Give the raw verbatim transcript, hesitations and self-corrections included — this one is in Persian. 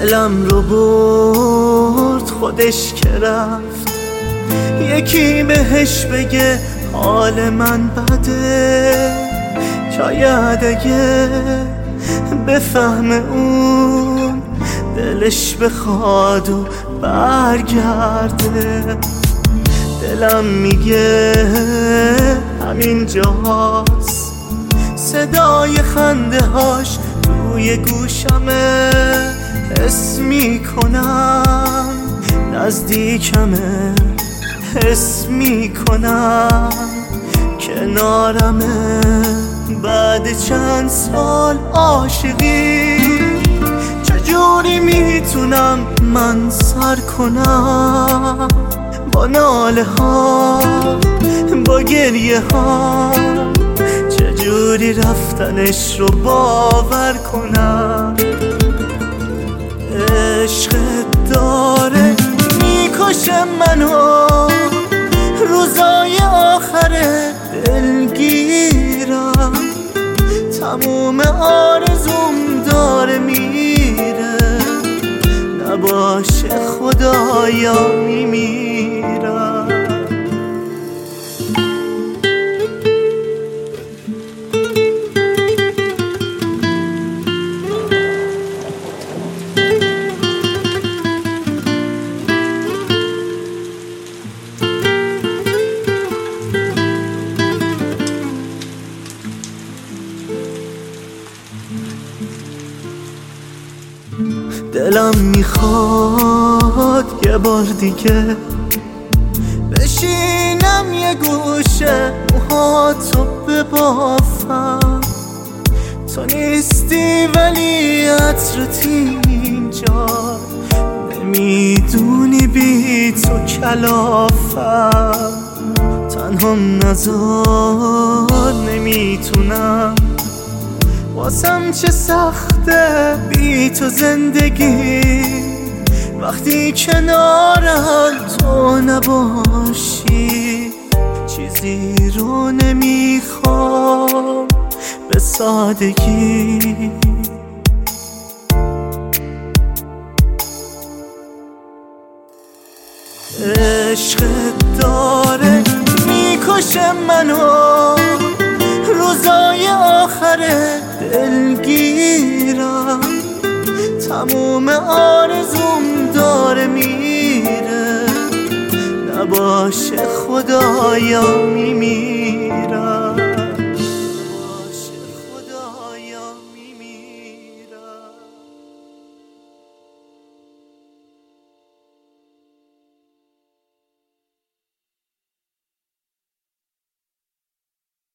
دلم رو برد خودش که رفت، یکی بهش بگه حال من بده، شاید اگه بفهم اون دلش بخواد و برگرده. دلم میگه همین جاست، صدای خنده هاش توی گوشمه، حس میکنم نزدیکمه، حس میکنم کنارمه. بعد چند سال عاشقی چجوری میتونم من سر کنم با ناله ها با گریه ها؟ چجوری رفتنش رو باور کنم؟ عشقت داره میکشه منو، روزای آخر دلگیرم، تموم آرزوم داره میره، نباشه خدایا میمیرم. دلم میخواد یه بار دیگه بشینم یه گوشه موهاتو ببافم، تو نیستی ولی عطرت اینجا، نمیدونی بی تو کلافم، تنهام نذار نمیتونم، واسم چه سخته بی تو زندگی، وقتی کنارم تو نباشی، چیزی رو نمیخوام به سادگی. عشقت داره میکشه منو، روزای آخر دلگیرم، تموم آرزوم داره میره، نباشه خدایا میمیرم.